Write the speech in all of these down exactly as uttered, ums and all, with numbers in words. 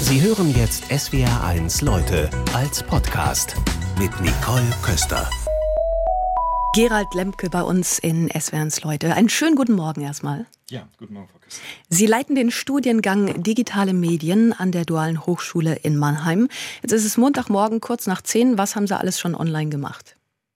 Sie hören jetzt S W R eins Leute als Podcast mit Nicole Köster. Gerald Lemke bei uns in S W R eins Leute. Einen schönen guten Morgen erstmal. Ja, guten Morgen, Frau Köster. Sie leiten den Studiengang Digitale Medien an der Dualen Hochschule in Mannheim. Jetzt ist es Montagmorgen, kurz nach zehn. Was haben Sie alles schon online gemacht?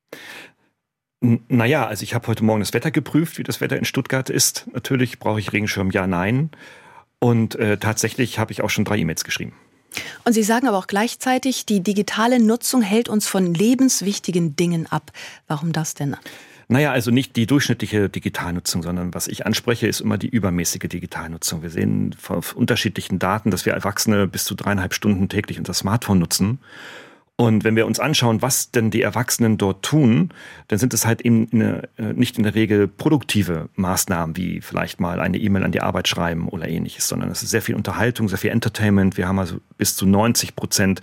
Naja, also ich habe heute Morgen das Wetter geprüft, wie das Wetter in Stuttgart ist. Natürlich brauche ich Regenschirm, ja, nein. Und äh, tatsächlich habe ich auch schon drei E-Mails geschrieben. Und Sie sagen aber auch gleichzeitig, die digitale Nutzung hält uns von lebenswichtigen Dingen ab. Warum das denn? Naja, also nicht die durchschnittliche Digitalnutzung, sondern was ich anspreche, ist immer die übermäßige Digitalnutzung. Wir sehen von unterschiedlichen Daten, dass wir Erwachsene bis zu dreieinhalb Stunden täglich unser Smartphone nutzen. Und wenn wir uns anschauen, was denn die Erwachsenen dort tun, dann sind es halt eben eine, nicht in der Regel produktive Maßnahmen, wie vielleicht mal eine E-Mail an die Arbeit schreiben oder ähnliches, sondern es ist sehr viel Unterhaltung, sehr viel Entertainment. Wir haben also bis zu neunzig Prozent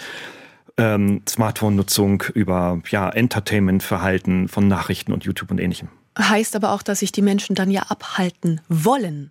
ähm, Smartphone-Nutzung über ja, Entertainment-Verhalten von Nachrichten und YouTube und Ähnlichem. Heißt aber auch, dass sich die Menschen dann ja abhalten wollen.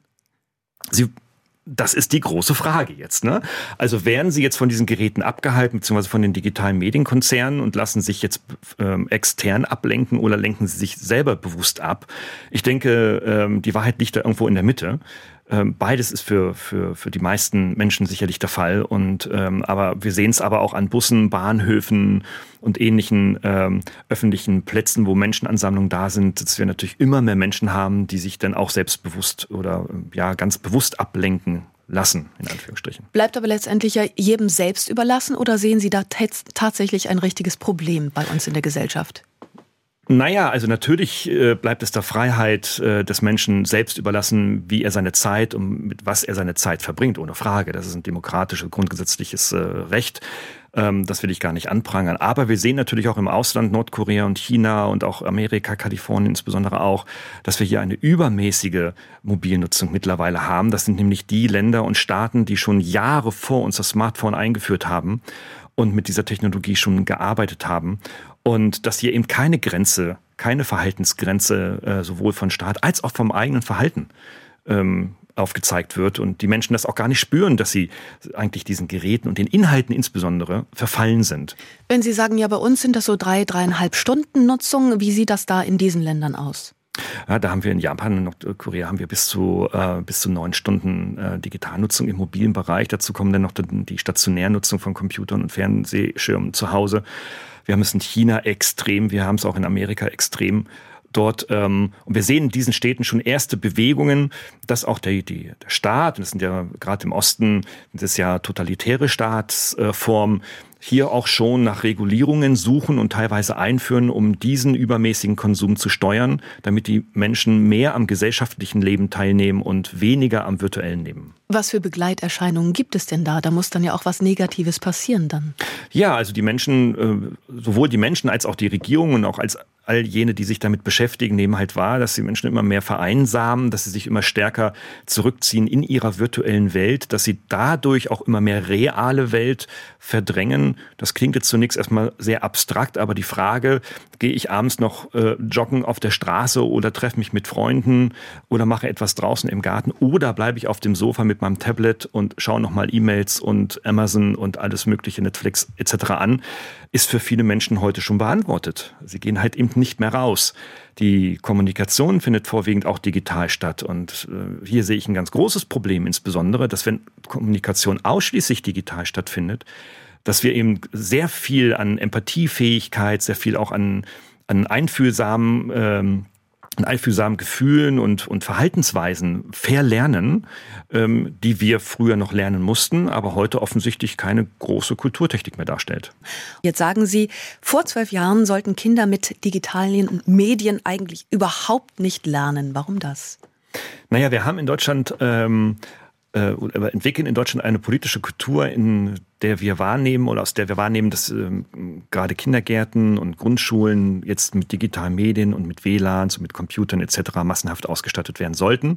Sie Das ist die große Frage jetzt, ne? Also werden Sie jetzt von diesen Geräten abgehalten, beziehungsweise von den digitalen Medienkonzernen und lassen sich jetzt ähm, extern ablenken oder lenken Sie sich selber bewusst ab? Ich denke, ähm, die Wahrheit liegt da irgendwo in der Mitte. Ähm, beides ist für, für, für die meisten Menschen sicherlich der Fall. Und, ähm, aber wir sehen es aber auch an Bussen, Bahnhöfen und ähnlichen ähm, öffentlichen Plätzen, wo Menschenansammlungen da sind, dass wir natürlich immer mehr Menschen haben, die sich dann auch selbstbewusst oder ja ganz bewusst ablenken lassen, in Anführungsstrichen. Bleibt aber letztendlich ja jedem selbst überlassen, oder sehen Sie da t- tatsächlich ein richtiges Problem bei uns in der Gesellschaft? Naja, also natürlich äh, bleibt es der Freiheit äh, des Menschen selbst überlassen, wie er seine Zeit und mit was er seine Zeit verbringt, ohne Frage. Das ist ein demokratisches, grundgesetzliches äh, Recht. Ähm, das will ich gar nicht anprangern. Aber wir sehen natürlich auch im Ausland, Nordkorea und China und auch Amerika, Kalifornien insbesondere auch, dass wir hier eine übermäßige Mobilnutzung mittlerweile haben. Das sind nämlich die Länder und Staaten, die schon Jahre vor uns das Smartphone eingeführt haben und mit dieser Technologie schon gearbeitet haben. Und dass hier eben keine Grenze, keine Verhaltensgrenze äh, sowohl von Staat als auch vom eigenen Verhalten ähm, aufgezeigt wird. Und die Menschen das auch gar nicht spüren, dass sie eigentlich diesen Geräten und den Inhalten insbesondere verfallen sind. Wenn Sie sagen, ja, bei uns sind das so drei, dreieinhalb Stunden Nutzung, wie sieht das da in diesen Ländern aus? Ja, da haben wir in Japan und Nordkorea haben wir bis zu äh, bis zu neun Stunden äh, Digitalnutzung im mobilen Bereich. Dazu kommen dann noch die Stationärnutzung von Computern und Fernsehschirmen zu Hause. Wir haben es in China extrem, wir haben es auch in Amerika extrem dort. Ähm, und wir sehen in diesen Städten schon erste Bewegungen, dass auch der, die, der Staat, und das sind ja gerade im Osten, das ist ja totalitäre Staatsform, äh, hier auch schon nach Regulierungen suchen und teilweise einführen, um diesen übermäßigen Konsum zu steuern, damit die Menschen mehr am gesellschaftlichen Leben teilnehmen und weniger am virtuellen Leben. Was für Begleiterscheinungen gibt es denn da? Da muss dann ja auch was Negatives passieren dann. Ja, also die Menschen, sowohl die Menschen als auch die Regierungen und auch als all jene, die sich damit beschäftigen, nehmen halt wahr, dass die Menschen immer mehr vereinsamen, dass sie sich immer stärker zurückziehen in ihrer virtuellen Welt, dass sie dadurch auch immer mehr reale Welt verdrängen. Das klingt jetzt zunächst erstmal sehr abstrakt, aber die Frage, gehe ich abends noch äh, joggen auf der Straße oder treffe mich mit Freunden oder mache etwas draußen im Garten oder bleibe ich auf dem Sofa mit meinem Tablet und schaue nochmal E-Mails und Amazon und alles mögliche, Netflix et cetera an, ist für viele Menschen heute schon beantwortet. Sie gehen halt eben nicht mehr raus. Die Kommunikation findet vorwiegend auch digital statt. Und äh, hier sehe ich ein ganz großes Problem, insbesondere, dass wenn Kommunikation ausschließlich digital stattfindet, dass wir eben sehr viel an Empathiefähigkeit, sehr viel auch an, an einfühlsamen ähm, an einfühlsamen Gefühlen und, und Verhaltensweisen verlernen, ähm, die wir früher noch lernen mussten, aber heute offensichtlich keine große Kulturtechnik mehr darstellt. Jetzt sagen Sie, vor zwölf Jahren sollten Kinder mit digitalen Medien eigentlich überhaupt nicht lernen. Warum das? Naja, wir haben in Deutschland ähm, äh, entwickeln in Deutschland eine politische Kultur, in der wir wahrnehmen oder aus der wir wahrnehmen, dass ähm, gerade Kindergärten und Grundschulen jetzt mit digitalen Medien und mit W L A Ns und mit Computern et cetera massenhaft ausgestattet werden sollten.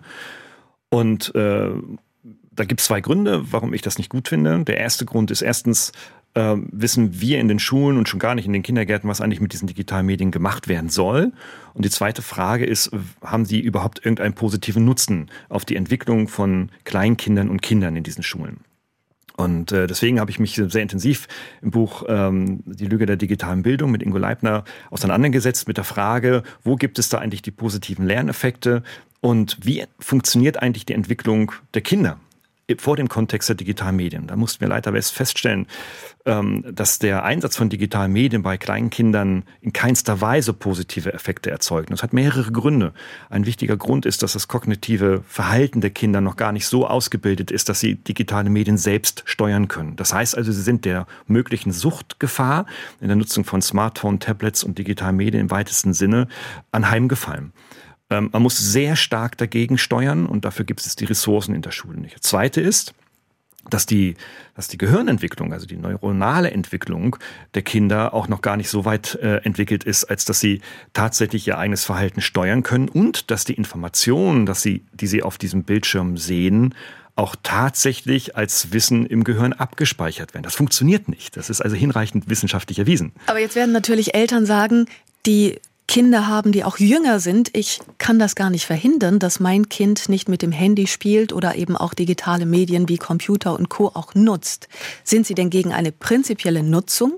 Und äh, da gibt es zwei Gründe, warum ich das nicht gut finde. Der erste Grund ist erstens, äh, wissen wir in den Schulen und schon gar nicht in den Kindergärten, was eigentlich mit diesen digitalen Medien gemacht werden soll. Und die zweite Frage ist, haben sie überhaupt irgendeinen positiven Nutzen auf die Entwicklung von Kleinkindern und Kindern in diesen Schulen? Und äh, deswegen habe ich mich sehr intensiv im Buch ähm, Die Lüge der digitalen Bildung mit Ingo Leibner auseinandergesetzt mit der Frage, wo gibt es da eigentlich die positiven Lerneffekte und wie funktioniert eigentlich die Entwicklung der Kinder vor dem Kontext der digitalen Medien. Da mussten wir leider feststellen, dass der Einsatz von digitalen Medien bei kleinen Kindern in keinster Weise positive Effekte erzeugt. Das hat mehrere Gründe. Ein wichtiger Grund ist, dass das kognitive Verhalten der Kinder noch gar nicht so ausgebildet ist, dass sie digitale Medien selbst steuern können. Das heißt also, sie sind der möglichen Suchtgefahr in der Nutzung von Smartphones, Tablets und digitalen Medien im weitesten Sinne anheimgefallen. Man muss sehr stark dagegen steuern und dafür gibt es die Ressourcen in der Schule nicht. Das Zweite ist, dass die, dass die Gehirnentwicklung, also die neuronale Entwicklung der Kinder auch noch gar nicht so weit äh, entwickelt ist, als dass sie tatsächlich ihr eigenes Verhalten steuern können und dass die Informationen, dass sie, die sie auf diesem Bildschirm sehen, auch tatsächlich als Wissen im Gehirn abgespeichert werden. Das funktioniert nicht. Das ist also hinreichend wissenschaftlich erwiesen. Aber jetzt werden natürlich Eltern sagen, die Kinder haben, die auch jünger sind. Ich kann das gar nicht verhindern, dass mein Kind nicht mit dem Handy spielt oder eben auch digitale Medien wie Computer und Co. auch nutzt. Sind Sie denn gegen eine prinzipielle Nutzung?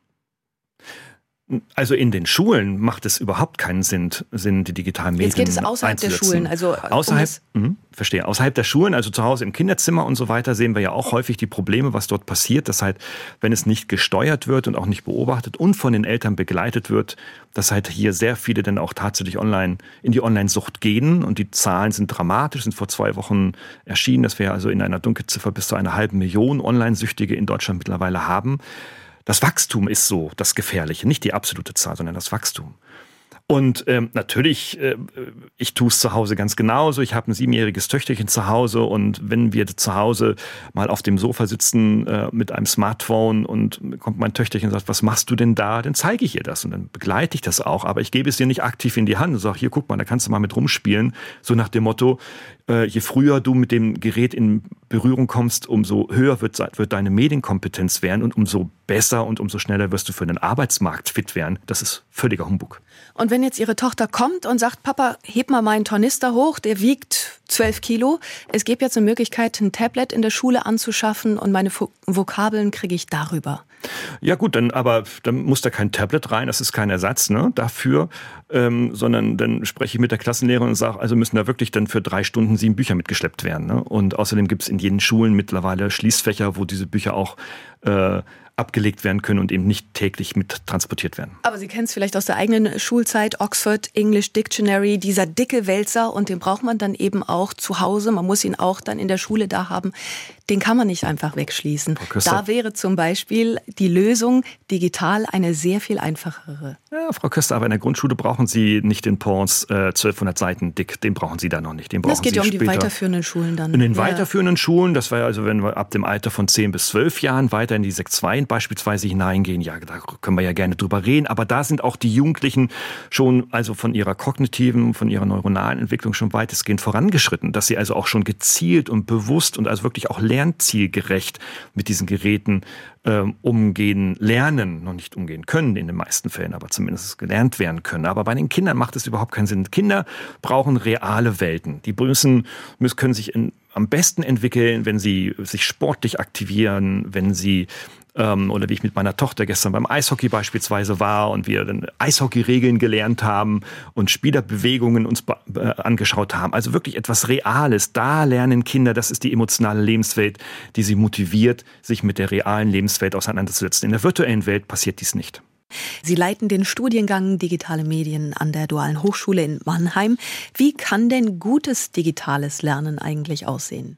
Also in den Schulen macht es überhaupt keinen Sinn, Sinn die digitalen Medien einzusetzen. Jetzt geht es außerhalb der Schulen. Also außerhalb, mh, verstehe. Außerhalb der Schulen, also zu Hause im Kinderzimmer und so weiter, sehen wir ja auch häufig die Probleme, was dort passiert. Dass halt, wenn es nicht gesteuert wird und auch nicht beobachtet und von den Eltern begleitet wird, dass halt hier sehr viele dann auch tatsächlich online in die Online-Sucht gehen. Und die Zahlen sind dramatisch, sind vor zwei Wochen erschienen, dass wir also in einer Dunkelziffer bis zu einer halben Million Online-Süchtige in Deutschland mittlerweile haben. Das Wachstum ist so das Gefährliche, nicht die absolute Zahl, sondern das Wachstum. Und ähm, natürlich, äh, ich tue es zu Hause ganz genauso. Ich habe ein siebenjähriges Töchterchen zu Hause und wenn wir zu Hause mal auf dem Sofa sitzen äh, mit einem Smartphone und kommt mein Töchterchen und sagt, was machst du denn da? Dann zeige ich ihr das und dann begleite ich das auch. Aber ich gebe es ihr nicht aktiv in die Hand und sage, hier, guck mal, da kannst du mal mit rumspielen. So nach dem Motto, äh, je früher du mit dem Gerät in Berührung kommst, umso höher wird, wird deine Medienkompetenz werden und umso besser und umso schneller wirst du für den Arbeitsmarkt fit werden. Das ist völliger Humbug. Und wenn jetzt Ihre Tochter kommt und sagt, Papa, heb mal meinen Tornister hoch, der wiegt zwölf Kilo. Es gibt jetzt eine Möglichkeit, ein Tablet in der Schule anzuschaffen und meine Vokabeln kriege ich darüber. Ja gut, dann aber dann muss da kein Tablet rein, das ist kein Ersatz ne, dafür, ähm, sondern dann spreche ich mit der Klassenlehrerin und sage, also müssen da wirklich dann für drei Stunden sieben Bücher mitgeschleppt werden. Ne? Und außerdem gibt es in jeden Schulen mittlerweile Schließfächer, wo diese Bücher auch äh, abgelegt werden können und eben nicht täglich mit transportiert werden. Aber Sie kennen es vielleicht aus der eigenen Schulzeit, Oxford English Dictionary, dieser dicke Wälzer und den braucht man dann eben auch zu Hause. Man muss ihn auch dann in der Schule da haben. Den kann man nicht einfach wegschließen. Da wäre zum Beispiel die Lösung digital eine sehr viel einfachere. Ja, Frau Köster, aber in der Grundschule brauchen Sie nicht den Pons äh, zwölfhundert Seiten dick. Den brauchen Sie da noch nicht. Den brauchen das geht Sie ja um später. Die weiterführenden Schulen dann. In den ja. weiterführenden Schulen, das war also, wenn wir ab dem Alter von zehn bis zwölf Jahren weiter in die Sek zwei beispielsweise hineingehen, ja, da können wir ja gerne drüber reden. Aber da sind auch die Jugendlichen schon also von ihrer kognitiven, von ihrer neuronalen Entwicklung schon weitestgehend vorangeschritten. Dass sie also auch schon gezielt und bewusst und also wirklich auch lernzielgerecht mit diesen Geräten ähm, umgehen, lernen, noch nicht umgehen können in den meisten Fällen, aber zumindest gelernt werden können. Aber bei den Kindern macht es überhaupt keinen Sinn. Kinder brauchen reale Welten. Die müssen, müssen können sich in, am besten entwickeln, wenn sie sich sportlich aktivieren, wenn sie ähm, oder wie ich mit meiner Tochter gestern beim Eishockey beispielsweise war und wir dann Eishockey-Regeln gelernt haben und Spielerbewegungen uns äh, angeschaut haben. Also wirklich etwas Reales. Da lernen Kinder, das ist die emotionale Lebenswelt, die sie motiviert, sich mit der realen Lebenswelt auseinanderzusetzen. In der virtuellen Welt passiert dies nicht. Sie leiten den Studiengang Digitale Medien an der Dualen Hochschule in Mannheim. Wie kann denn gutes digitales Lernen eigentlich aussehen?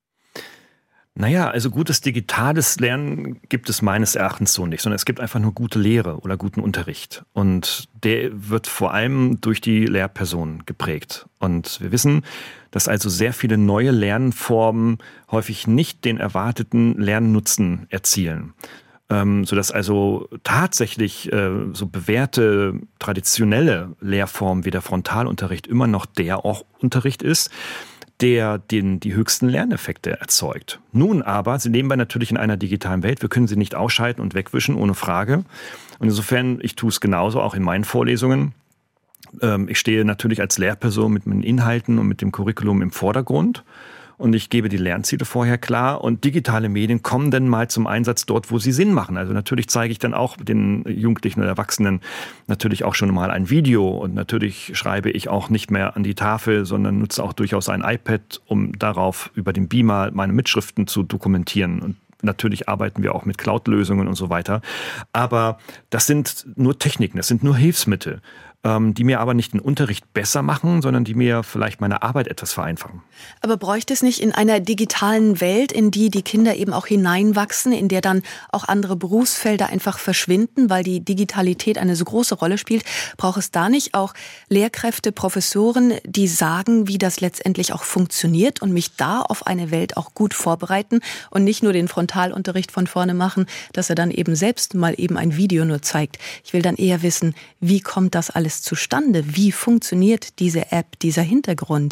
Naja, also gutes digitales Lernen gibt es meines Erachtens so nicht, sondern es gibt einfach nur gute Lehre oder guten Unterricht. Und der wird vor allem durch die Lehrpersonen geprägt. Und wir wissen, dass also sehr viele neue Lernformen häufig nicht den erwarteten Lernnutzen erzielen. Ähm, sodass also tatsächlich äh, so bewährte traditionelle Lehrformen wie der Frontalunterricht immer noch der auch Unterricht ist, der den, die höchsten Lerneffekte erzeugt. Nun aber, Sie leben wir natürlich in einer digitalen Welt, wir können sie nicht ausschalten und wegwischen, ohne Frage. Und insofern, ich tue es genauso, auch in meinen Vorlesungen. Ähm, ich stehe natürlich als Lehrperson mit meinen Inhalten und mit dem Curriculum im Vordergrund. und ich gebe die Lernziele vorher klar und digitale Medien kommen dann mal zum Einsatz dort, wo sie Sinn machen. Also natürlich zeige ich dann auch den Jugendlichen oder Erwachsenen natürlich auch schon mal ein Video und natürlich schreibe ich auch nicht mehr an die Tafel, sondern nutze auch durchaus ein iPad, um darauf über den Beamer meine Mitschriften zu dokumentieren. Und natürlich arbeiten wir auch mit Cloud-Lösungen und so weiter. Aber das sind nur Techniken, das sind nur Hilfsmittel, die mir aber nicht den Unterricht besser machen, sondern die mir vielleicht meine Arbeit etwas vereinfachen. Aber bräuchte es nicht in einer digitalen Welt, in die die Kinder eben auch hineinwachsen, in der dann auch andere Berufsfelder einfach verschwinden, weil die Digitalität eine so große Rolle spielt, braucht es da nicht auch Lehrkräfte, Professoren, die sagen, wie das letztendlich auch funktioniert und mich da auf eine Welt auch gut vorbereiten und nicht nur den Frontalunterricht von vorne machen, dass er dann eben selbst mal eben ein Video nur zeigt. Ich will dann eher wissen, wie kommt das alles zustande? Wie funktioniert diese App, dieser Hintergrund?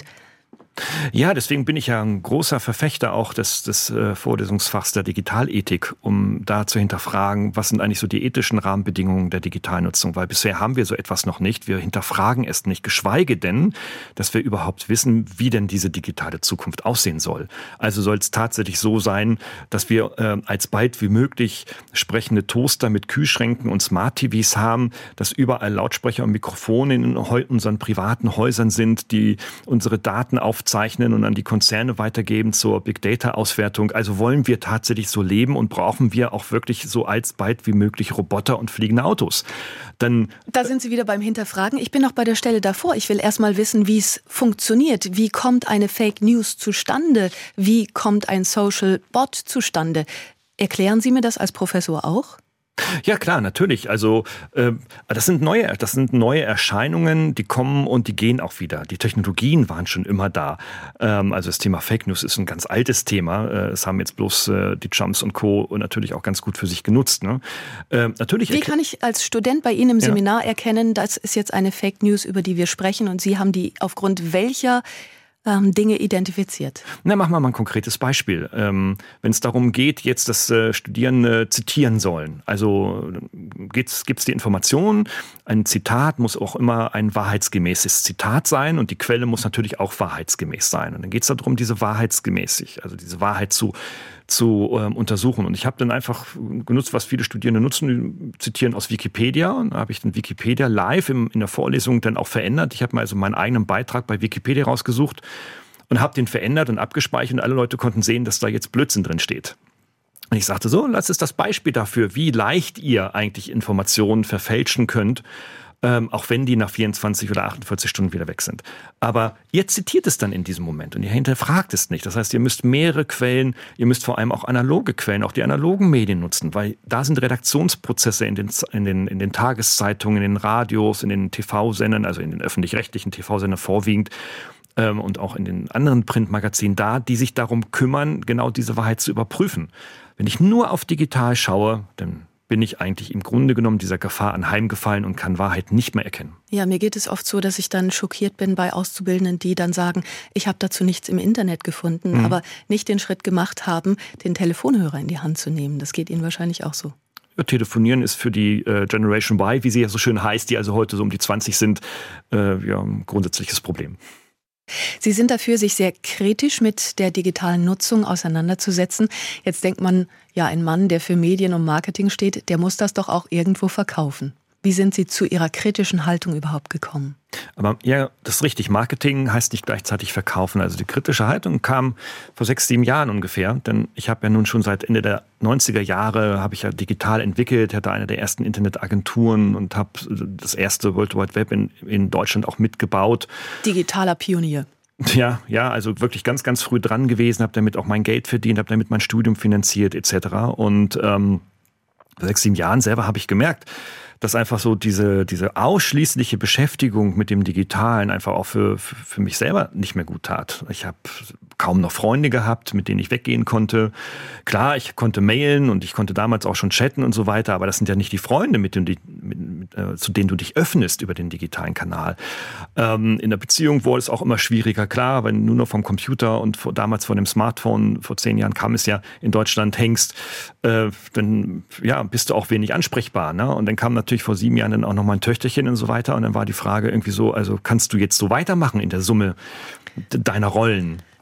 Ja, deswegen bin ich ja ein großer Verfechter auch des, des äh, Vorlesungsfachs der Digitalethik, um da zu hinterfragen, was sind eigentlich so die ethischen Rahmenbedingungen der Digitalnutzung, weil bisher haben wir so etwas noch nicht. Wir hinterfragen es nicht, geschweige denn, dass wir überhaupt wissen, wie denn diese digitale Zukunft aussehen soll. Also soll es tatsächlich so sein, dass wir äh, als bald wie möglich sprechende Toaster mit Kühlschränken und Smart-T Vs haben, dass überall Lautsprecher und Mikrofone in unseren privaten Häusern sind, die unsere Daten auf zeichnen und an die Konzerne weitergeben zur Big-Data-Auswertung. Also wollen wir tatsächlich so leben und brauchen wir auch wirklich so alsbald wie möglich Roboter und fliegende Autos. Dann da sind Sie wieder beim Hinterfragen. Ich bin noch bei der Stelle davor. Ich will erst mal wissen, wie es funktioniert. Wie kommt eine Fake News zustande? Wie kommt ein Social Bot zustande? Erklären Sie mir das als Professor auch? Ja klar, natürlich. Also äh, das sind neue, das sind neue Erscheinungen, die kommen und die gehen auch wieder. Die Technologien waren schon immer da. Ähm, also das Thema Fake News ist ein ganz altes Thema. Äh, das haben jetzt bloß äh, die Trumps und Co. natürlich auch ganz gut für sich genutzt. Ne? Äh, natürlich. Wie kann ich als Student bei Ihnen im ja. Seminar erkennen, das ist jetzt eine Fake News, über die wir sprechen und Sie haben die aufgrund welcher Dinge identifiziert? Na, machen wir mal ein konkretes Beispiel. Ähm, wenn es darum geht, jetzt, dass äh, Studierende zitieren sollen. Also gibt es die Information, ein Zitat muss auch immer ein wahrheitsgemäßes Zitat sein und die Quelle muss natürlich auch wahrheitsgemäß sein. Und dann geht es darum, diese wahrheitsgemäßig, also diese Wahrheit zu zu ähm, untersuchen. Und ich habe dann einfach genutzt, was viele Studierende nutzen, die zitieren aus Wikipedia. Und da habe ich dann Wikipedia live im, in der Vorlesung dann auch verändert. Ich habe mir also meinen eigenen Beitrag bei Wikipedia rausgesucht und habe den verändert und abgespeichert. Und alle Leute konnten sehen, dass da jetzt Blödsinn drin steht. Und ich sagte so, das ist das Beispiel dafür, wie leicht ihr eigentlich Informationen verfälschen könnt, Ähm, auch wenn die nach vierundzwanzig oder achtundvierzig Stunden wieder weg sind. Aber ihr zitiert es dann in diesem Moment und ihr hinterfragt es nicht. Das heißt, ihr müsst mehrere Quellen, ihr müsst vor allem auch analoge Quellen, auch die analogen Medien nutzen, weil da sind Redaktionsprozesse in den, in den, in den Tageszeitungen, in den Radios, in den T V-Sendern, also in den öffentlich-rechtlichen T V-Sendern vorwiegend ähm, und auch in den anderen Printmagazinen da, die sich darum kümmern, genau diese Wahrheit zu überprüfen. Wenn ich nur auf digital schaue, dann bin ich eigentlich im Grunde genommen dieser Gefahr anheimgefallen und kann Wahrheit nicht mehr erkennen. Ja, mir geht es oft so, dass ich dann schockiert bin bei Auszubildenden, die dann sagen, ich habe dazu nichts im Internet gefunden, mhm. aber nicht den Schritt gemacht haben, den Telefonhörer in die Hand zu nehmen. Das geht Ihnen wahrscheinlich auch so. Ja, Telefonieren ist für die äh, Generation Y, wie sie ja so schön heißt, die also heute so um die zwanzig sind, äh, ja, ein grundsätzliches Problem. Sie sind dafür, sich sehr kritisch mit der digitalen Nutzung auseinanderzusetzen. Jetzt denkt man, ja, ein Mann, der für Medien und Marketing steht, der muss das doch auch irgendwo verkaufen. Wie sind Sie zu Ihrer kritischen Haltung überhaupt gekommen? Aber ja, das ist richtig. Marketing heißt nicht gleichzeitig verkaufen. Also die kritische Haltung kam vor sechs, sieben Jahren ungefähr. Denn ich habe ja nun schon seit Ende der neunziger Jahre habe ich ja digital entwickelt, hatte eine der ersten Internetagenturen und habe das erste World Wide Web in, in Deutschland auch mitgebaut. Digitaler Pionier. Ja, ja, also wirklich ganz, ganz früh dran gewesen, habe damit auch mein Geld verdient, habe damit mein Studium finanziert et cetera. Und ähm, vor sechs, sieben Jahren selber habe ich gemerkt, dass einfach so diese, diese ausschließliche Beschäftigung mit dem Digitalen einfach auch für, für, für mich selber nicht mehr gut tat. Ich habe kaum noch Freunde gehabt, mit denen ich weggehen konnte. Klar, ich konnte mailen und ich konnte damals auch schon chatten und so weiter, aber das sind ja nicht die Freunde, mit denen, mit, mit, äh, zu denen du dich öffnest über den digitalen Kanal. Ähm, in der Beziehung wurde es auch immer schwieriger. Klar, wenn du nur noch vom Computer und vor, damals von dem Smartphone, vor zehn Jahren kam es ja, in Deutschland hängst, äh, dann ja, bist du auch wenig ansprechbar. Ne? Und dann kam natürlich vor sieben Jahren dann auch noch mal ein Töchterchen und so weiter. Und dann war die Frage irgendwie so, also kannst du jetzt so weitermachen in der Summe deiner Rollen?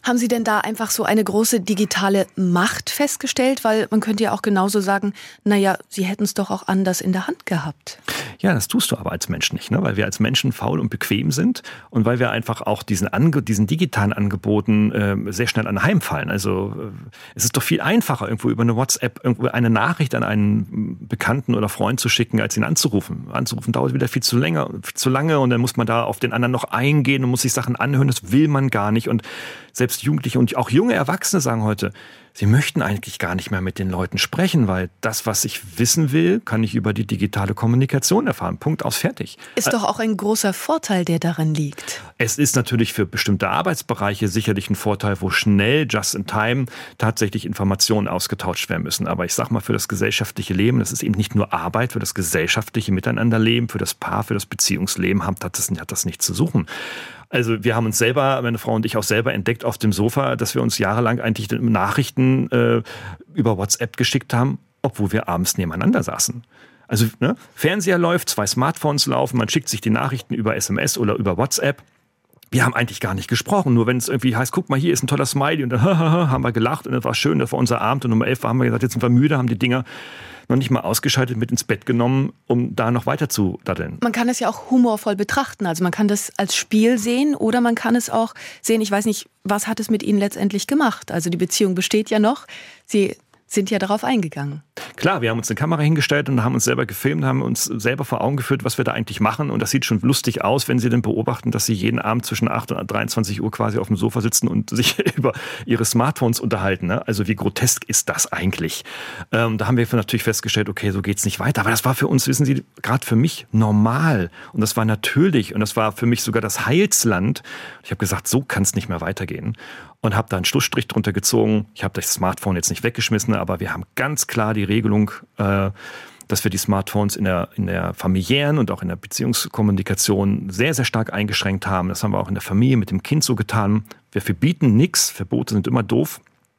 Haben Sie denn da einfach so eine große digitale Macht festgestellt? Weil man könnte ja auch genauso sagen, naja, Sie hätten es doch auch anders in der Hand gehabt. Ja, das tust du aber als Mensch nicht, ne? Weil wir als Menschen faul und bequem sind und weil wir einfach auch diesen, Ange- diesen digitalen Angeboten äh, sehr schnell anheimfallen. Also äh, es ist doch viel einfacher, irgendwo über eine WhatsApp irgendwo eine Nachricht an einen Bekannten oder Freund zu schicken, als ihn anzurufen. Anzurufen dauert wieder viel zu länger, viel zu lange und dann muss man da auf den anderen noch eingehen und muss sich Sachen anhören. Das will man gar nicht. Und selbst Jugendliche und auch junge Erwachsene sagen heute, sie möchten eigentlich gar nicht mehr mit den Leuten sprechen, weil das, was ich wissen will, kann ich über die digitale Kommunikation erfahren. Punkt, aus, fertig. Ist doch auch ein großer Vorteil, der darin liegt. Es ist natürlich für bestimmte Arbeitsbereiche sicherlich ein Vorteil, wo schnell, just in time, tatsächlich Informationen ausgetauscht werden müssen. Aber ich sag mal, für das gesellschaftliche Leben, das ist eben nicht nur Arbeit, für das gesellschaftliche Miteinanderleben, für das Paar, für das Beziehungsleben hat das, hat das nichts zu suchen. Also wir haben uns selber, meine Frau und ich auch selber entdeckt auf dem Sofa, dass wir uns jahrelang eigentlich Nachrichten äh, über WhatsApp geschickt haben, obwohl wir abends nebeneinander saßen. Also ne, Fernseher läuft, zwei Smartphones laufen, man schickt sich die Nachrichten über S M S oder über WhatsApp. Wir haben eigentlich gar nicht gesprochen, nur wenn es irgendwie heißt, guck mal, hier ist ein toller Smiley und dann haben wir gelacht und das war schön, das war unser Abend und um elf haben wir gesagt, jetzt sind wir müde, haben die Dinger noch nicht mal ausgeschaltet, mit ins Bett genommen, um da noch weiter zu daddeln. Man kann es ja auch humorvoll betrachten, also man kann das als Spiel sehen oder man kann es auch sehen, ich weiß nicht, was hat es mit Ihnen letztendlich gemacht? Also die Beziehung besteht ja noch, Sie sind ja darauf eingegangen. Klar, wir haben uns eine Kamera hingestellt und haben uns selber gefilmt, haben uns selber vor Augen geführt, was wir da eigentlich machen. Und das sieht schon lustig aus, wenn Sie dann beobachten, dass Sie jeden Abend zwischen acht und dreiundzwanzig Uhr quasi auf dem Sofa sitzen und sich über Ihre Smartphones unterhalten. Ne? Also wie grotesk ist das eigentlich? Ähm, da haben wir natürlich festgestellt, okay, so geht's nicht weiter. Aber das war für uns, wissen Sie, gerade für mich normal. Und das war natürlich. Und das war für mich sogar das Heilsland. Ich habe gesagt, so kann es nicht mehr weitergehen. Und habe da einen Schlussstrich drunter gezogen. Ich habe das Smartphone jetzt nicht weggeschmissen, aber wir haben ganz klar die Regelung, äh, dass wir die Smartphones in der, in der familiären und auch in der Beziehungskommunikation sehr, sehr stark eingeschränkt haben. Das haben wir auch in der Familie mit dem Kind so getan. Wir verbieten nichts, Verbote sind immer doof.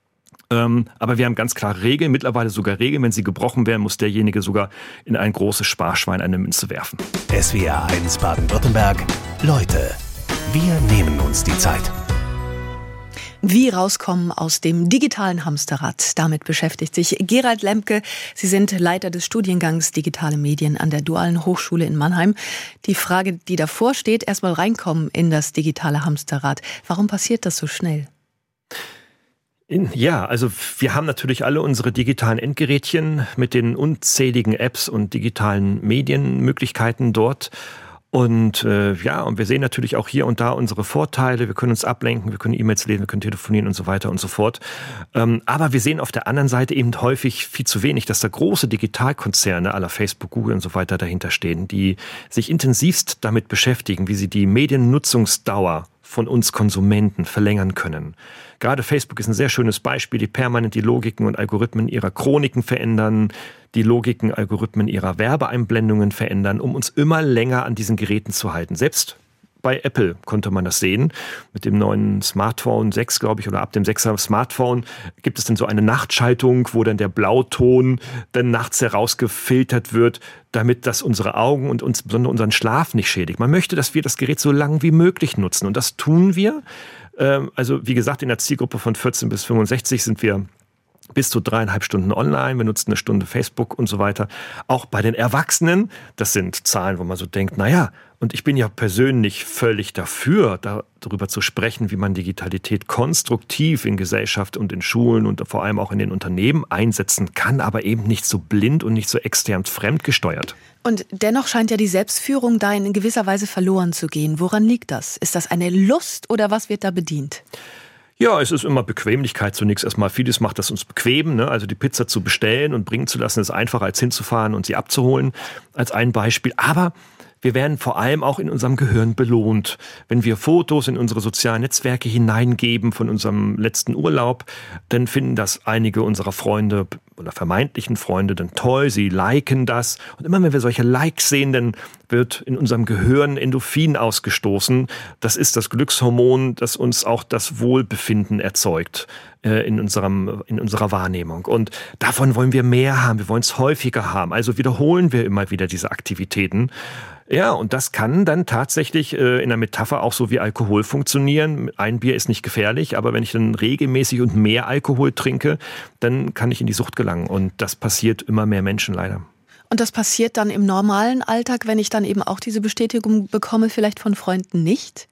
Ähm, aber wir haben ganz klar Regeln, mittlerweile sogar Regeln. Wenn sie gebrochen werden, muss derjenige sogar in ein großes Sparschwein eine Münze werfen. S W R eins Baden-Württemberg. Leute, wir nehmen uns die Zeit. Wie rauskommen aus dem digitalen Hamsterrad? Damit beschäftigt sich Gerald Lemke. Sie sind Leiter des Studiengangs Digitale Medien an der Dualen Hochschule in Mannheim. Die Frage, die davor steht, erstmal reinkommen in das digitale Hamsterrad. Warum passiert das so schnell? In, ja, also wir haben natürlich alle unsere digitalen Endgerätchen mit den unzähligen Apps und digitalen Medienmöglichkeiten dort. Und äh, ja, und wir sehen natürlich auch hier und da unsere Vorteile. Wir können uns ablenken, wir können E-Mails lesen, wir können telefonieren und so weiter und so fort. Ähm, aber wir sehen auf der anderen Seite eben häufig viel zu wenig, dass da große Digitalkonzerne à la Facebook, Google und so weiter dahinter stehen, die sich intensivst damit beschäftigen, wie sie die Mediennutzungsdauer von uns Konsumenten verlängern können. Gerade Facebook ist ein sehr schönes Beispiel, die permanent die Logiken und Algorithmen ihrer Chroniken verändern, die Logiken, Algorithmen ihrer Werbeeinblendungen verändern, um uns immer länger an diesen Geräten zu halten. Selbst bei Apple konnte man das sehen. Mit dem neuen Smartphone sechs, glaube ich, oder ab dem sechser Smartphone gibt es dann so eine Nachtschaltung, wo dann der Blauton dann nachts herausgefiltert wird, damit das unsere Augen und uns, besonders unseren Schlaf nicht schädigt. Man möchte, dass wir das Gerät so lang wie möglich nutzen. Und das tun wir. Also wie gesagt, in der Zielgruppe von vierzehn bis fünfundsechzig sind wir bis zu dreieinhalb Stunden online, wir nutzen eine Stunde Facebook und so weiter. Auch bei den Erwachsenen, das sind Zahlen, wo man so denkt, naja, und ich bin ja persönlich völlig dafür, darüber zu sprechen, wie man Digitalität konstruktiv in Gesellschaft und in Schulen und vor allem auch in den Unternehmen einsetzen kann, aber eben nicht so blind und nicht so extern fremdgesteuert. Und dennoch scheint ja die Selbstführung da in gewisser Weise verloren zu gehen. Woran liegt das? Ist das eine Lust oder was wird da bedient? Ja, es ist immer Bequemlichkeit zunächst erstmal. Vieles macht das uns bequem, ne? Also die Pizza zu bestellen und bringen zu lassen ist einfacher als hinzufahren und sie abzuholen, als ein Beispiel. Aber wir werden vor allem auch in unserem Gehirn belohnt. Wenn wir Fotos in unsere sozialen Netzwerke hineingeben von unserem letzten Urlaub, dann finden das einige unserer Freunde oder vermeintlichen Freunde dann toll, sie liken das. Und immer wenn wir solche Likes sehen, dann wird in unserem Gehirn Endorphin ausgestoßen. Das ist das Glückshormon, das uns auch das Wohlbefinden erzeugt äh, in unserem, in unserer Wahrnehmung. Und davon wollen wir mehr haben, wir wollen es häufiger haben. Also wiederholen wir immer wieder diese Aktivitäten. Ja, und das kann dann tatsächlich äh, in der Metapher auch so wie Alkohol funktionieren. Ein Bier ist nicht gefährlich, aber wenn ich dann regelmäßig und mehr Alkohol trinke, dann kann ich in die Sucht gelangen. Und das passiert immer mehr Menschen leider. Und das passiert dann im normalen Alltag, wenn ich dann eben auch diese Bestätigung bekomme, vielleicht von Freunden nicht?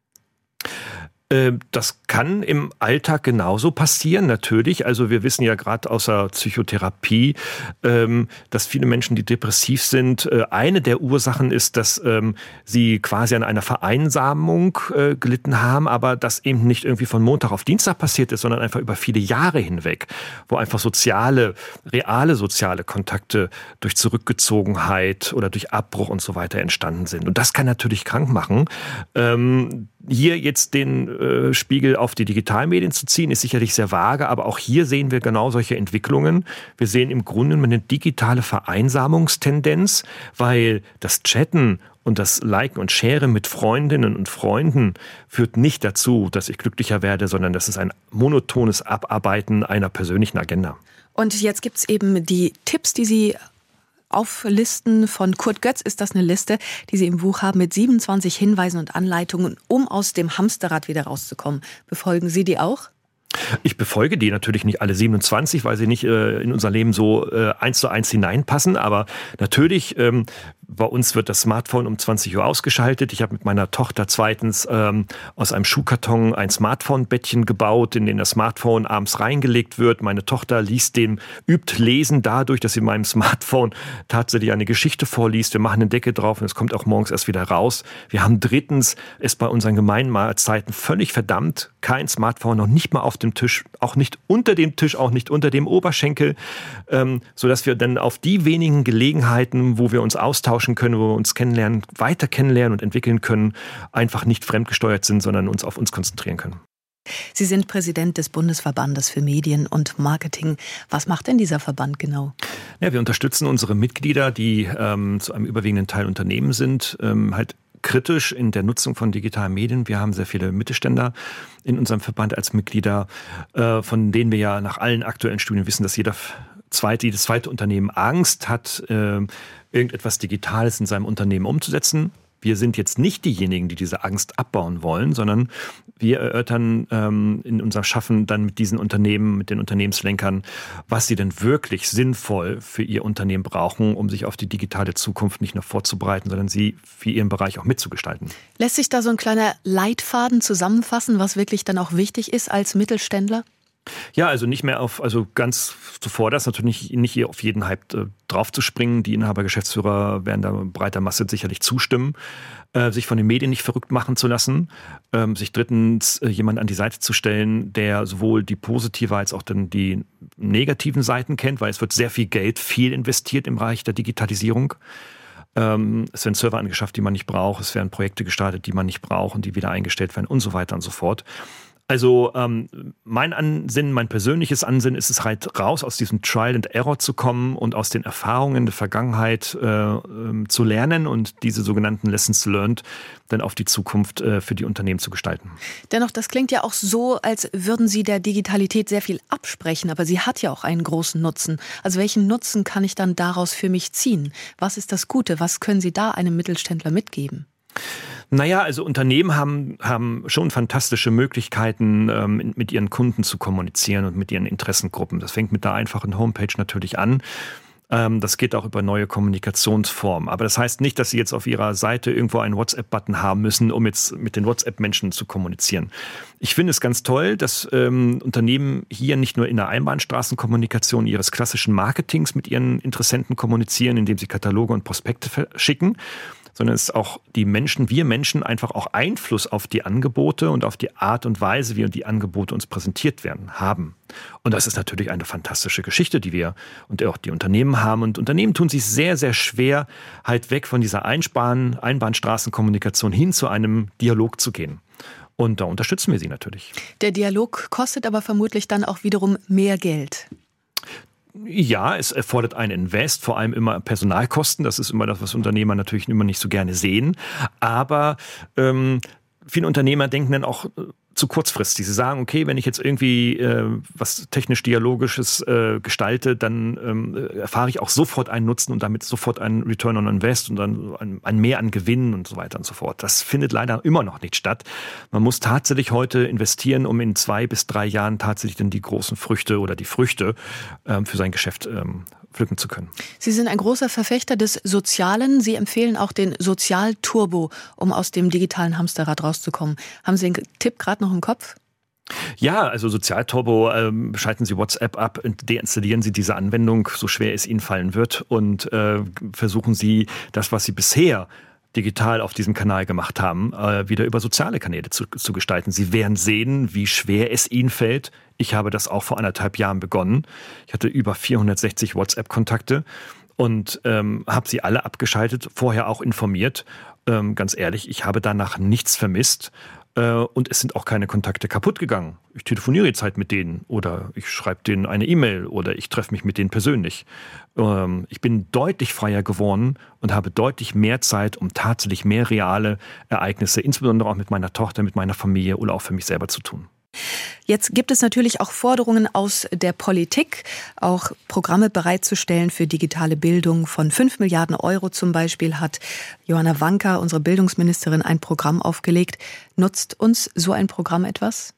Das kann im Alltag genauso passieren, natürlich. Also wir wissen ja gerade aus der Psychotherapie, dass viele Menschen, die depressiv sind, eine der Ursachen ist, dass sie quasi an einer Vereinsamung gelitten haben, aber das eben nicht irgendwie von Montag auf Dienstag passiert ist, sondern einfach über viele Jahre hinweg, wo einfach soziale, reale soziale Kontakte durch Zurückgezogenheit oder durch Abbruch und so weiter entstanden sind. Und das kann natürlich krank machen. Hier jetzt den äh, Spiegel auf die Digitalmedien zu ziehen, ist sicherlich sehr vage, aber auch hier sehen wir genau solche Entwicklungen. Wir sehen im Grunde eine digitale Vereinsamungstendenz, weil das Chatten und das Liken und Sharen mit Freundinnen und Freunden führt nicht dazu, dass ich glücklicher werde, sondern das ist ein monotones Abarbeiten einer persönlichen Agenda. Und jetzt gibt's eben die Tipps, die Sie auflisten. Von Kurt Götz ist das eine Liste, die Sie im Buch haben, mit siebenundzwanzig Hinweisen und Anleitungen, um aus dem Hamsterrad wieder rauszukommen. Befolgen Sie die auch? Ich befolge die natürlich nicht alle siebenundzwanzig, weil sie nicht äh, in unser Leben so äh, eins zu eins hineinpassen. Aber natürlich, ähm, bei uns wird das Smartphone um zwanzig Uhr ausgeschaltet. Ich habe mit meiner Tochter zweitens ähm, aus einem Schuhkarton ein Smartphone-Bettchen gebaut, in dem das Smartphone abends reingelegt wird. Meine Tochter liest dem, übt Lesen dadurch, dass sie meinem Smartphone tatsächlich eine Geschichte vorliest. Wir machen eine Decke drauf und es kommt auch morgens erst wieder raus. Wir haben drittens es bei unseren Gemeinmahlzeiten völlig verdammt, kein Smartphone, noch nicht mal auf dem Tisch, auch nicht unter dem Tisch, auch nicht unter dem Oberschenkel, ähm, sodass wir dann auf die wenigen Gelegenheiten, wo wir uns austauschen können, wo wir uns kennenlernen, weiter kennenlernen und entwickeln können, einfach nicht fremdgesteuert sind, sondern uns auf uns konzentrieren können. Sie sind Präsident des Bundesverbandes für Medien und Marketing. Was macht denn dieser Verband genau? Ja, wir unterstützen unsere Mitglieder, die ähm, zu einem überwiegenden Teil Unternehmen sind, ähm, halt kritisch in der Nutzung von digitalen Medien. Wir haben sehr viele Mittelständler in unserem Verband als Mitglieder, äh, von denen wir ja nach allen aktuellen Studien wissen, dass jeder zweite, jedes zweite Unternehmen Angst hat, äh, irgendetwas Digitales in seinem Unternehmen umzusetzen. Wir sind jetzt nicht diejenigen, die diese Angst abbauen wollen, sondern wir erörtern ähm, in unserem Schaffen dann mit diesen Unternehmen, mit den Unternehmenslenkern, was sie denn wirklich sinnvoll für ihr Unternehmen brauchen, um sich auf die digitale Zukunft nicht nur vorzubereiten, sondern sie für ihren Bereich auch mitzugestalten. Lässt sich da so ein kleiner Leitfaden zusammenfassen, was wirklich dann auch wichtig ist als Mittelständler? Ja, also nicht mehr auf, also ganz zuvor das natürlich nicht hier auf jeden Hype äh, draufzuspringen. Die Inhaber, Geschäftsführer werden da breiter Masse sicherlich zustimmen, äh, sich von den Medien nicht verrückt machen zu lassen, ähm, sich drittens äh, jemand an die Seite zu stellen, der sowohl die positive als auch dann die negativen Seiten kennt, weil es wird sehr viel Geld, viel investiert im Bereich der Digitalisierung. Ähm, es werden Server angeschafft, die man nicht braucht, es werden Projekte gestartet, die man nicht braucht und die wieder eingestellt werden und so weiter und so fort. Also ähm, mein Ansinnen, mein persönliches Ansinnen ist es halt raus, aus diesem Trial and Error zu kommen und aus den Erfahrungen der Vergangenheit äh, ähm, zu lernen und diese sogenannten Lessons learned dann auf die Zukunft äh, für die Unternehmen zu gestalten. Dennoch, das klingt ja auch so, als würden Sie der Digitalität sehr viel absprechen, aber sie hat ja auch einen großen Nutzen. Also welchen Nutzen kann ich dann daraus für mich ziehen? Was ist das Gute? Was können Sie da einem Mittelständler mitgeben? Naja, also Unternehmen haben, haben schon fantastische Möglichkeiten, ähm, mit ihren Kunden zu kommunizieren und mit ihren Interessengruppen. Das fängt mit der einfachen Homepage natürlich an. Ähm, das geht auch über neue Kommunikationsformen. Aber das heißt nicht, dass Sie jetzt auf Ihrer Seite irgendwo einen WhatsApp-Button haben müssen, um jetzt mit den WhatsApp-Menschen zu kommunizieren. Ich finde es ganz toll, dass ähm, Unternehmen hier nicht nur in der Einbahnstraßenkommunikation ihres klassischen Marketings mit ihren Interessenten kommunizieren, indem sie Kataloge und Prospekte verschicken, sondern es auch die Menschen, wir Menschen einfach auch Einfluss auf die Angebote und auf die Art und Weise, wie die Angebote uns präsentiert werden, haben. Und das ist natürlich eine fantastische Geschichte, die wir und auch die Unternehmen haben. Und Unternehmen tun sich sehr, sehr schwer, halt weg von dieser Einbahn, Einbahnstraßenkommunikation hin zu einem Dialog zu gehen. Und da unterstützen wir sie natürlich. Der Dialog kostet aber vermutlich dann auch wiederum mehr Geld. Ja, es erfordert ein Invest, vor allem immer Personalkosten. Das ist immer das, was Unternehmer natürlich immer nicht so gerne sehen. Aber ähm, viele Unternehmer denken dann auch zu kurzfristig. Sie sagen, okay, wenn ich jetzt irgendwie äh, was technisch-dialogisches äh, gestalte, dann ähm, erfahre ich auch sofort einen Nutzen und damit sofort einen Return on Invest und dann ein, ein Mehr an Gewinnen und so weiter und so fort. Das findet leider immer noch nicht statt. Man muss tatsächlich heute investieren, um in zwei bis drei Jahren tatsächlich dann die großen Früchte oder die Früchte ähm, für sein Geschäft ähm, pflücken zu können. Sie sind ein großer Verfechter des Sozialen. Sie empfehlen auch den Sozialturbo, um aus dem digitalen Hamsterrad rauszukommen. Haben Sie den Tipp gerade noch im Kopf? Ja, also Sozialturbo, ähm, schalten Sie WhatsApp ab, deinstallieren Sie diese Anwendung, so schwer es Ihnen fallen wird, und äh, versuchen Sie das, was Sie bisher digital auf diesem Kanal gemacht haben, äh, wieder über soziale Kanäle zu, zu gestalten. Sie werden sehen, wie schwer es Ihnen fällt. Ich habe das auch vor anderthalb Jahren begonnen. Ich hatte über vierhundertsechzig WhatsApp-Kontakte und ähm, habe sie alle abgeschaltet, vorher auch informiert. Ähm, ganz ehrlich, ich habe danach nichts vermisst. Und es sind auch keine Kontakte kaputt gegangen. Ich telefoniere jetzt halt mit denen oder ich schreibe denen eine E-Mail oder ich treffe mich mit denen persönlich. Ich bin deutlich freier geworden und habe deutlich mehr Zeit, um tatsächlich mehr reale Ereignisse, insbesondere auch mit meiner Tochter, mit meiner Familie oder auch für mich selber zu tun. Jetzt gibt es natürlich auch Forderungen aus der Politik, auch Programme bereitzustellen für digitale Bildung. Von fünf Milliarden Euro zum Beispiel hat Johanna Wanka, unsere Bildungsministerin, ein Programm aufgelegt. Nutzt uns so ein Programm etwas?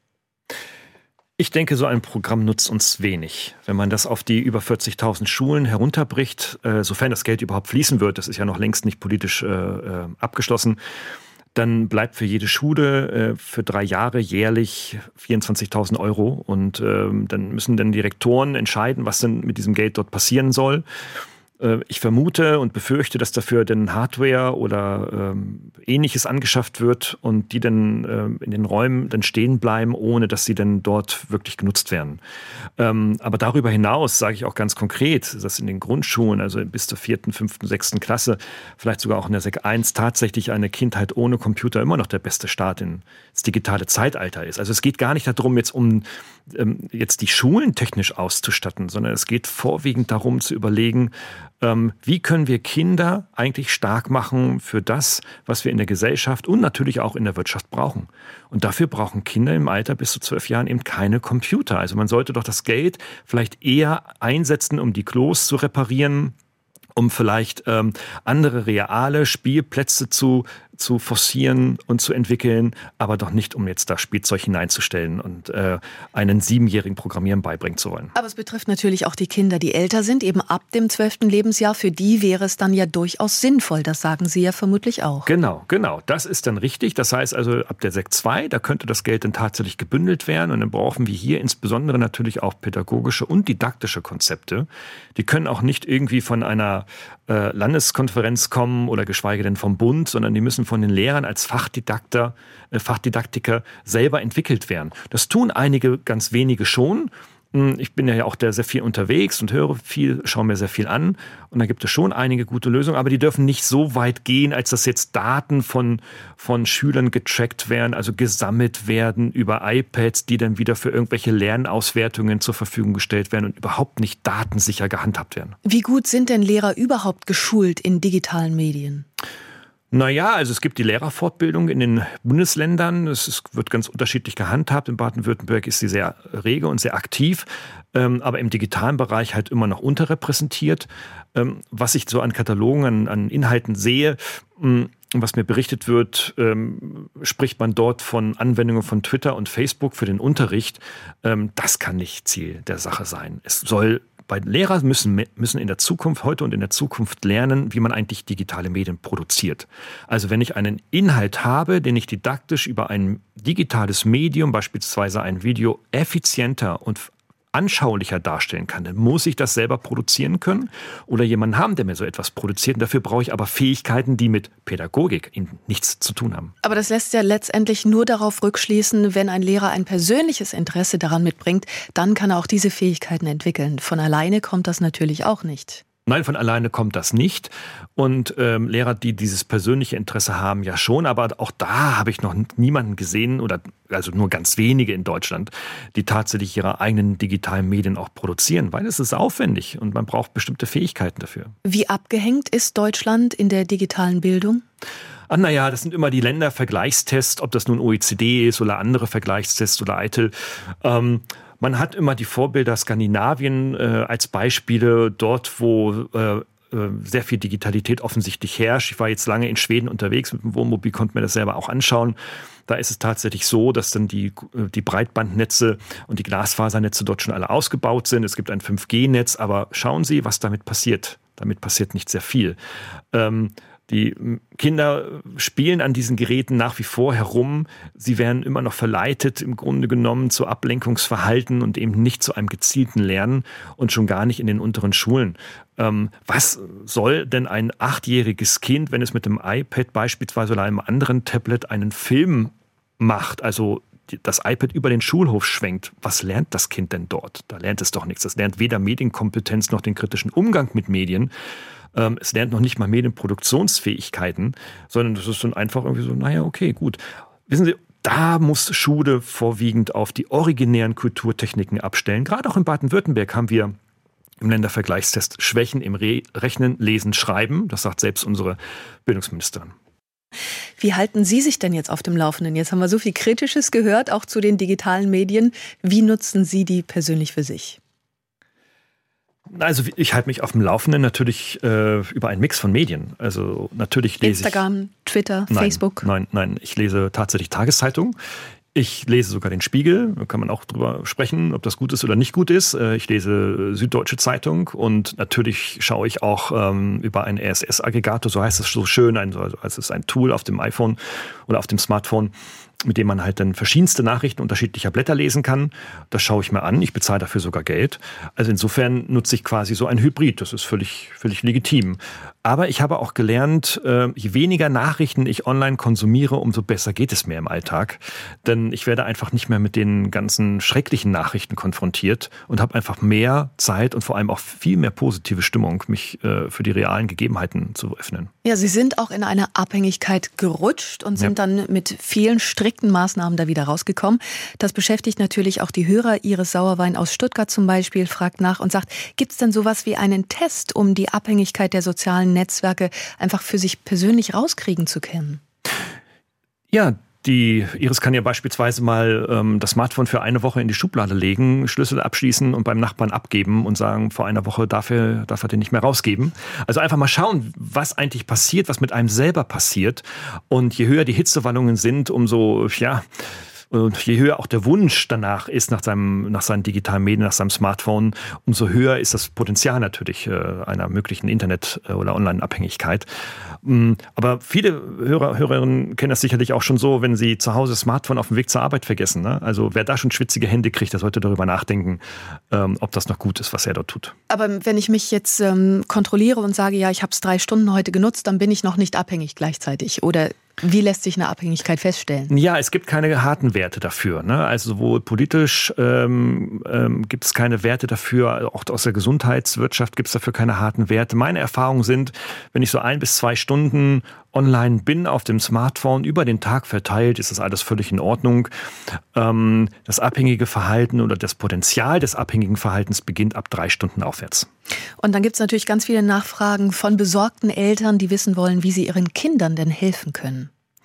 Ich denke, so ein Programm nutzt uns wenig. Wenn man das auf die über vierzigtausend Schulen herunterbricht, äh, sofern das Geld überhaupt fließen wird, das ist ja noch längst nicht politisch äh, äh, abgeschlossen, dann bleibt für jede Schule äh, für drei Jahre jährlich vierundzwanzigtausend Euro. Und ähm, dann müssen dann die Rektoren entscheiden, was denn mit diesem Geld dort passieren soll. Äh, ich vermute und befürchte, dass dafür dann Hardware oder ähm, Ähnliches angeschafft wird und die dann äh, in den Räumen dann stehen bleiben, ohne dass sie dann dort wirklich genutzt werden. Ähm, aber darüber hinaus sage ich auch ganz konkret, dass in den Grundschulen, also bis zur vierten, fünften, sechsten Klasse, vielleicht sogar auch in der Sek eins, tatsächlich eine Kindheit ohne Computer immer noch der beste Start ins digitale Zeitalter ist. Also es geht gar nicht darum, jetzt um ähm, jetzt die Schulen technisch auszustatten, sondern es geht vorwiegend darum zu überlegen, ähm, wie können wir Kinder eigentlich stark machen für das, was wir in der Gesellschaft und natürlich auch in der Wirtschaft brauchen. Und dafür brauchen Kinder im Alter bis zu zwölf Jahren eben keine Computer. Also man sollte doch das Geld vielleicht eher einsetzen, um die Klos zu reparieren, um vielleicht ähm, andere reale Spielplätze zu, zu forcieren und zu entwickeln, aber doch nicht, um jetzt da Spielzeug hineinzustellen und äh, einen Siebenjährigen Programmieren beibringen zu wollen. Aber es betrifft natürlich auch die Kinder, die älter sind, eben ab dem zwölften Lebensjahr. Für die wäre es dann ja durchaus sinnvoll. Das sagen Sie ja vermutlich auch. Genau, genau. Das ist dann richtig. Das heißt also, ab der Sek zwei, da könnte das Geld dann tatsächlich gebündelt werden. Und dann brauchen wir hier insbesondere natürlich auch pädagogische und didaktische Konzepte. Die können auch nicht irgendwie von einer äh, Landeskonferenz kommen oder geschweige denn vom Bund, sondern die müssen von den Lehrern als Fachdidakter, äh, Fachdidaktiker selber entwickelt werden. Das tun einige, ganz wenige schon. Ich bin ja auch da sehr viel unterwegs und höre viel, schaue mir sehr viel an. Und da gibt es schon einige gute Lösungen, aber die dürfen nicht so weit gehen, als dass jetzt Daten von, von Schülern getrackt werden, also gesammelt werden über iPads, die dann wieder für irgendwelche Lernauswertungen zur Verfügung gestellt werden und überhaupt nicht datensicher gehandhabt werden. Wie gut sind denn Lehrer überhaupt geschult in digitalen Medien? Naja, also es gibt die Lehrerfortbildung in den Bundesländern. Es ist, wird ganz unterschiedlich gehandhabt. In Baden-Württemberg ist sie sehr rege und sehr aktiv, ähm, aber im digitalen Bereich halt immer noch unterrepräsentiert. Ähm, was ich so an Katalogen, an, an Inhalten sehe, mh, was mir berichtet wird, ähm, spricht man dort von Anwendungen von Twitter und Facebook für den Unterricht. Ähm, das kann nicht Ziel der Sache sein. Es soll Bei Lehrer müssen, müssen in der Zukunft, heute und in der Zukunft lernen, wie man eigentlich digitale Medien produziert. Also wenn ich einen Inhalt habe, den ich didaktisch über ein digitales Medium, beispielsweise ein Video, effizienter und anschaulicher darstellen kann, dann muss ich das selber produzieren können oder jemanden haben, der mir so etwas produziert. Und dafür brauche ich aber Fähigkeiten, die mit Pädagogik nichts zu tun haben. Aber das lässt ja letztendlich nur darauf rückschließen, wenn ein Lehrer ein persönliches Interesse daran mitbringt, dann kann er auch diese Fähigkeiten entwickeln. Von alleine kommt das natürlich auch nicht. Nein, von alleine kommt das nicht. Und ähm, Lehrer, die dieses persönliche Interesse haben, ja schon. Aber auch da habe ich noch niemanden gesehen, oder also nur ganz wenige in Deutschland, die tatsächlich ihre eigenen digitalen Medien auch produzieren. Weil es ist aufwendig und man braucht bestimmte Fähigkeiten dafür. Wie abgehängt ist Deutschland in der digitalen Bildung? ach naja, das sind immer die Ländervergleichstests, ob das nun O E C D ist oder andere Vergleichstests oder Eitel. Ähm, man hat immer die Vorbilder Skandinavien äh, als Beispiele, dort wo äh, sehr viel Digitalität offensichtlich herrscht. Ich war jetzt lange in Schweden unterwegs mit dem Wohnmobil, konnte mir das selber auch anschauen. Da ist es tatsächlich so, dass dann die, die Breitbandnetze und die Glasfasernetze dort schon alle ausgebaut sind. Es gibt ein fünf G Netz, aber schauen Sie, was damit passiert. Damit passiert nicht sehr viel. Ähm, Die Kinder spielen an diesen Geräten nach wie vor herum. Sie werden immer noch verleitet, im Grunde genommen zu Ablenkungsverhalten und eben nicht zu einem gezielten Lernen und schon gar nicht in den unteren Schulen. Ähm, was soll denn ein achtjähriges Kind, wenn es mit dem iPad beispielsweise oder einem anderen Tablet einen Film macht, also das iPad über den Schulhof schwenkt, was lernt das Kind denn dort? Da lernt es doch nichts. Das lernt weder Medienkompetenz noch den kritischen Umgang mit Medien. Es lernt noch nicht mal Medienproduktionsfähigkeiten, sondern das ist dann einfach irgendwie so, naja, okay, gut. Wissen Sie, da muss Schule vorwiegend auf die originären Kulturtechniken abstellen. Gerade auch in Baden-Württemberg haben wir im Ländervergleichstest Schwächen im Re- Rechnen, Lesen, Schreiben. Das sagt selbst unsere Bildungsministerin. Wie halten Sie sich denn jetzt auf dem Laufenden? Jetzt haben wir so viel Kritisches gehört, auch zu den digitalen Medien. Wie nutzen Sie die persönlich für sich? Also ich halte mich auf dem Laufenden natürlich äh, über einen Mix von Medien. Also natürlich lese Instagram, ich, Twitter, nein, Facebook? Nein, nein, ich lese tatsächlich Tageszeitungen. Ich lese sogar den Spiegel, da kann man auch drüber sprechen, ob das gut ist oder nicht gut ist. Ich lese Süddeutsche Zeitung und natürlich schaue ich auch ähm, über einen R S S-Aggregator, so heißt es so schön, ein, also es ist ein Tool auf dem iPhone oder auf dem Smartphone, mit dem man halt dann verschiedenste Nachrichten unterschiedlicher Blätter lesen kann. Das schaue ich mir an. Ich bezahle dafür sogar Geld. Also insofern nutze ich quasi so ein Hybrid. Das ist völlig, völlig legitim. Aber ich habe auch gelernt, je weniger Nachrichten ich online konsumiere, umso besser geht es mir im Alltag. Denn ich werde einfach nicht mehr mit den ganzen schrecklichen Nachrichten konfrontiert und habe einfach mehr Zeit und vor allem auch viel mehr positive Stimmung, mich für die realen Gegebenheiten zu öffnen. Ja, Sie sind auch in eine Abhängigkeit gerutscht und sind ja. dann mit vielen strikten Maßnahmen da wieder rausgekommen. Das beschäftigt natürlich auch die Hörer. Iris Sauerwein aus Stuttgart zum Beispiel fragt nach und sagt, gibt es denn sowas wie einen Test, um die Abhängigkeit der sozialen Netzwerke einfach für sich persönlich rauskriegen zu können? Ja, die Iris kann ja beispielsweise mal ähm, das Smartphone für eine Woche in die Schublade legen, Schlüssel abschließen und beim Nachbarn abgeben und sagen, vor einer Woche darf er, darf er den nicht mehr rausgeben. Also einfach mal schauen, was eigentlich passiert, was mit einem selber passiert. Und je höher die Hitzewallungen sind, umso, ja, und je höher auch der Wunsch danach ist, nach seinem, nach seinen digitalen Medien, nach seinem Smartphone, umso höher ist das Potenzial natürlich äh, einer möglichen Internet- oder Online-Abhängigkeit. Aber viele Hörer, Hörerinnen kennen das sicherlich auch schon so, wenn sie zu Hause das Smartphone auf dem Weg zur Arbeit vergessen. Ne? Also wer da schon schwitzige Hände kriegt, der sollte darüber nachdenken, ähm, ob das noch gut ist, was er dort tut. Aber wenn ich mich jetzt ähm, kontrolliere und sage, ja, ich habe es drei Stunden heute genutzt, dann bin ich noch nicht abhängig gleichzeitig. Oder wie lässt sich eine Abhängigkeit feststellen? Ja, es gibt keine harten Werte dafür. Ne? Also sowohl politisch ähm, ähm, gibt es keine Werte dafür, auch aus der Gesundheitswirtschaft gibt es dafür keine harten Werte. Meine Erfahrungen sind, wenn ich so ein bis zwei Stunden online bin auf dem Smartphone, über den Tag verteilt, ist das alles völlig in Ordnung. Ähm, das abhängige Verhalten oder das Potenzial des abhängigen Verhaltens beginnt ab drei Stunden aufwärts. Und dann gibt es natürlich ganz viele Nachfragen von besorgten Eltern, die wissen wollen, wie sie ihren Kindern denn helfen können.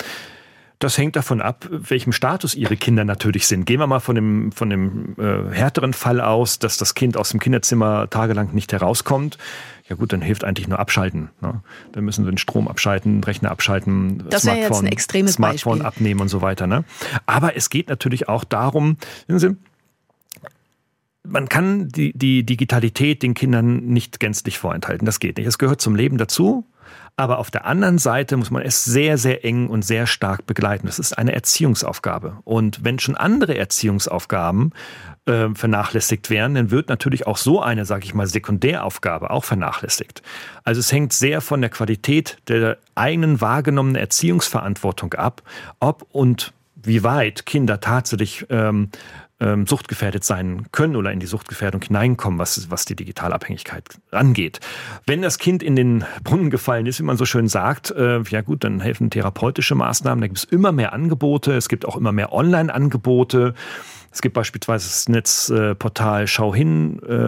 Das hängt davon ab, welchem Status ihre Kinder natürlich sind. Gehen wir mal von dem, von dem äh, härteren Fall aus, dass das Kind aus dem Kinderzimmer tagelang nicht herauskommt. Ja gut, dann hilft eigentlich nur abschalten. Ne? Dann müssen sie den Strom abschalten, Rechner abschalten, das wäre jetzt ein extremes Smartphone Beispiel. abnehmen und so weiter. Ne? Aber es geht natürlich auch darum, wissen Sie, man kann die, die Digitalität den Kindern nicht gänzlich vorenthalten. Das geht nicht. Es gehört zum Leben dazu. Aber auf der anderen Seite muss man es sehr, sehr eng und sehr stark begleiten. Das ist eine Erziehungsaufgabe. Und wenn schon andere Erziehungsaufgaben äh, vernachlässigt werden, dann wird natürlich auch so eine, sage ich mal, Sekundäraufgabe auch vernachlässigt. Also es hängt sehr von der Qualität der eigenen wahrgenommenen Erziehungsverantwortung ab, ob und wie weit Kinder tatsächlich ähm, ähm, suchtgefährdet sein können oder in die Suchtgefährdung hineinkommen, was, was die Digitalabhängigkeit angeht. Wenn das Kind in den Brunnen gefallen ist, wie man so schön sagt, äh, ja gut, dann helfen therapeutische Maßnahmen. Da gibt es immer mehr Angebote. Es gibt auch immer mehr Online-Angebote. Es gibt beispielsweise das Netzportal Schau hin.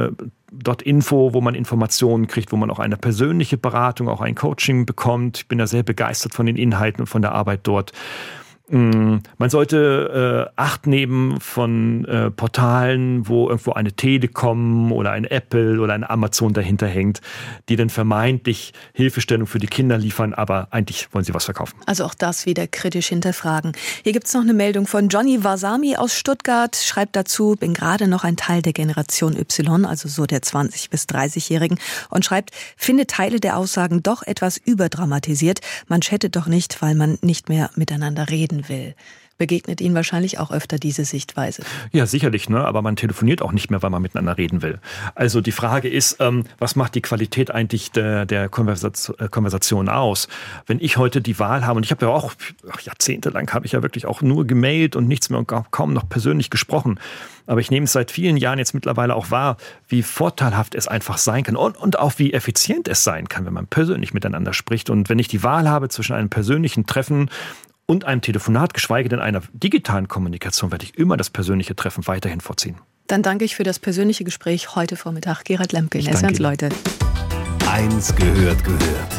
dort Info, wo man Informationen kriegt, wo man auch eine persönliche Beratung, auch ein Coaching bekommt. Ich bin da sehr begeistert von den Inhalten und von der Arbeit dort. Man sollte äh, Acht nehmen von äh, Portalen, wo irgendwo eine Telekom oder ein Apple oder ein Amazon dahinter hängt, die dann vermeintlich Hilfestellung für die Kinder liefern, aber eigentlich wollen sie was verkaufen. Also auch das wieder kritisch hinterfragen. Hier gibt es noch eine Meldung von Johnny Wasami aus Stuttgart, schreibt dazu, bin gerade noch ein Teil der Generation Y, also so der zwanzig- bis dreißigjährigen, und schreibt, finde Teile der Aussagen doch etwas überdramatisiert. Man chattet doch nicht, weil man nicht mehr miteinander reden will. Begegnet Ihnen wahrscheinlich auch öfter diese Sichtweise. Ja, sicherlich, ne? Aber man telefoniert auch nicht mehr, weil man miteinander reden will. Also die Frage ist, ähm, was macht die Qualität eigentlich der, der Konversation, äh, Konversation aus? Wenn ich heute die Wahl habe, und ich habe ja auch, ach, jahrzehntelang habe ich ja wirklich auch nur gemailt und nichts mehr und kaum noch persönlich gesprochen. Aber ich nehme es seit vielen Jahren jetzt mittlerweile auch wahr, wie vorteilhaft es einfach sein kann und, und auch wie effizient es sein kann, wenn man persönlich miteinander spricht. Und wenn ich die Wahl habe zwischen einem persönlichen Treffen und einem Telefonat, geschweige denn einer digitalen Kommunikation, werde ich immer das persönliche Treffen weiterhin vorziehen. Dann danke ich für das persönliche Gespräch heute Vormittag. Gerhard Lemke in S W R eins Leute. Eins gehört gehört.